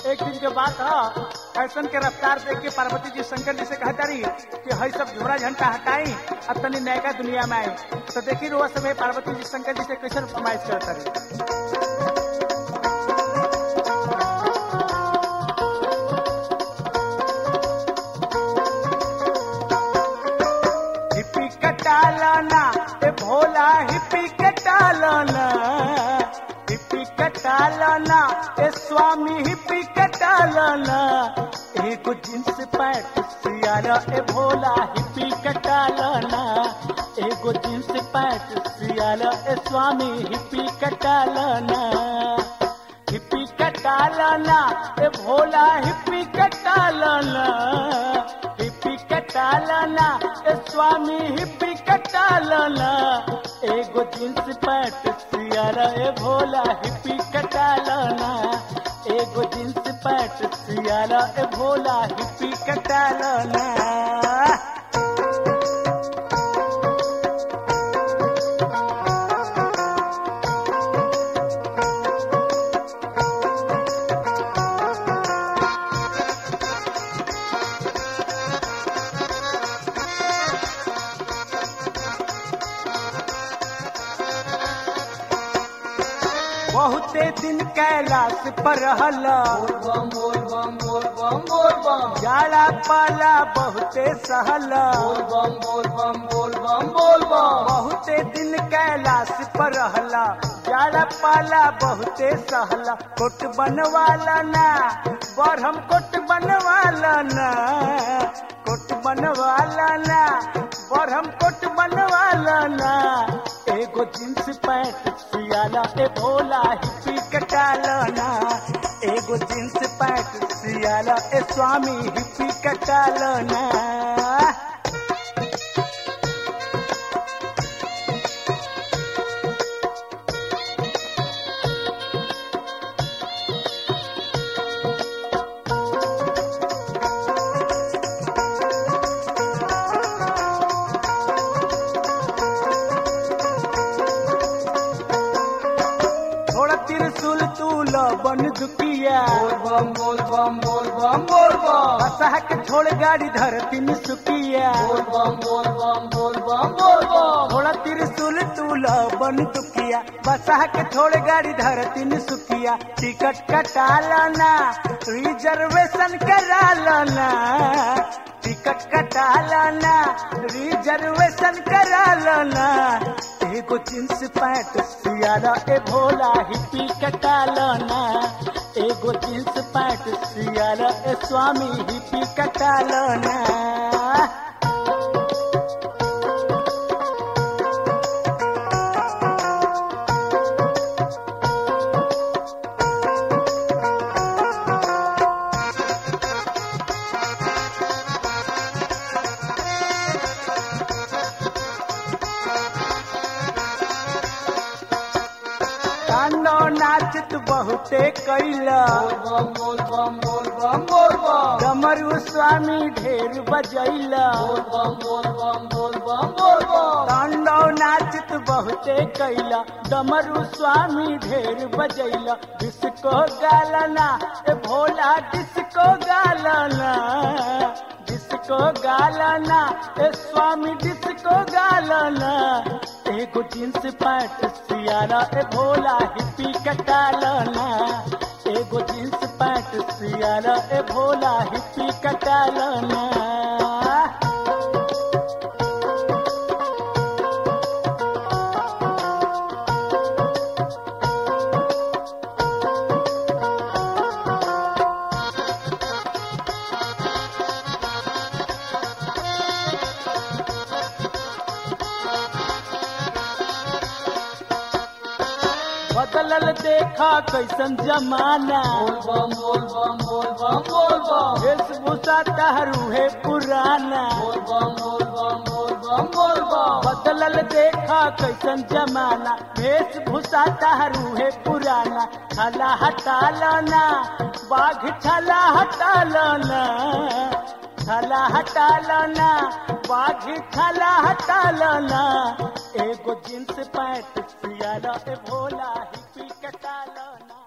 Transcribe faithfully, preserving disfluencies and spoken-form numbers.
एक दिन के बात है, फैशन के रफ्तार देख के पार्वती जी शंकर जी से कहता रही कि हई सब झोरा झंटा हटाई अब तनी नयका दुनिया में आई। तो देखी रोज समय पार्वती जी शंकर जी से कैसे फरमाइश करता रही। हिप्पी कटालाना ए भोला हिप्पी कटालाना, हिप्पी कटालाना ए स्वामी हिप्पी कटालाना, एगो जींस पैंट सियारा ए भोला हिप्पी कटालाना, एगो जींस पैंट सियारा ए स्वामी हिप्पी कटालाना, हिप्पी कटालाना ए भोला हिप्पी कटालाना, हिप्पी कटालाना ए स्वामी हिप्पी कटालाना, एगो जींस पैंट सियारा ए भोला हिप्पी कटालाना, एगो जींस पैंट सियारा ए भोला हिप्पी कटालाना। बहुते दिन कैलाश पर हला, बम बोल बम बोल बम बोल बम, जाला पाला बहुते सहला, बम बोल बम बोल बम बोल बम, बहुते दिन कैलाश पर हला, जाला पाला बहुते सहला, कोट बनवाला ना बरहम कोट बनवाला ना, कोट बनवाला ना बरहम कोट बनवाला ना, एगो जींस पैंट सियाला ए भोला हिप्पी कटालाना, एगो जींस पैंट सियाला ए स्वामी हिप्पी कटालाना। त्रिशूल तूल बन दुकिया, बम बोल बम बोल बम बोल बम, बसहा के छोड़ गाड़ी धरती में सुकिया, बम बोल बम बोल बम बोल बम, थोड़ा त्रिशूल तूल बन दुकिया, बसहा के छोड़ गाड़ी धरती में सुकिया, टिकट कटालाना रिजर्वेशन करालाना, टिकट कटालाना रिजर्वेशन करालाना, एगो जींस पैंट सियारा ए भोला हिप्पी कटालाना, एगो जींस पैंट सियारा ए स्वामी हिप्पी कटालाना। तांडव नाचत बहुते कैला, बम बोल बम बोल बम बोल बम, डमरू स्वामी ढेर बजैला, बम बोल बम बोल बम बोल बम, तांडव नाचत बहुते कैला, डमरू स्वामी ढेर बजैला, डिस्को गालना ए भोला डिस्को गालना, डिस्को गालना ए स्वामी डिस्को गालना, एगो जींस पैंट सियारा ए भोला हिप्पी कटालाना, एगो जींस पैंट सियारा ए भोला हिप्पी कटालाना। बदलल देखा कैसन जमाना, बम बोल बम बोल बम बोल बम, वेशभूषा तहरू है पुराना, बम बोल बम बोल बम बोल बम, बदलल देखा कैसन जमाना, वेशभूषा तहरू है पुराना, छला हटालाना बाघ छला हटालाना, छला हटालाना बाघ छला हटालाना, एगो जींस पैंट सियारा ए भोला हिप्पी कटालाना।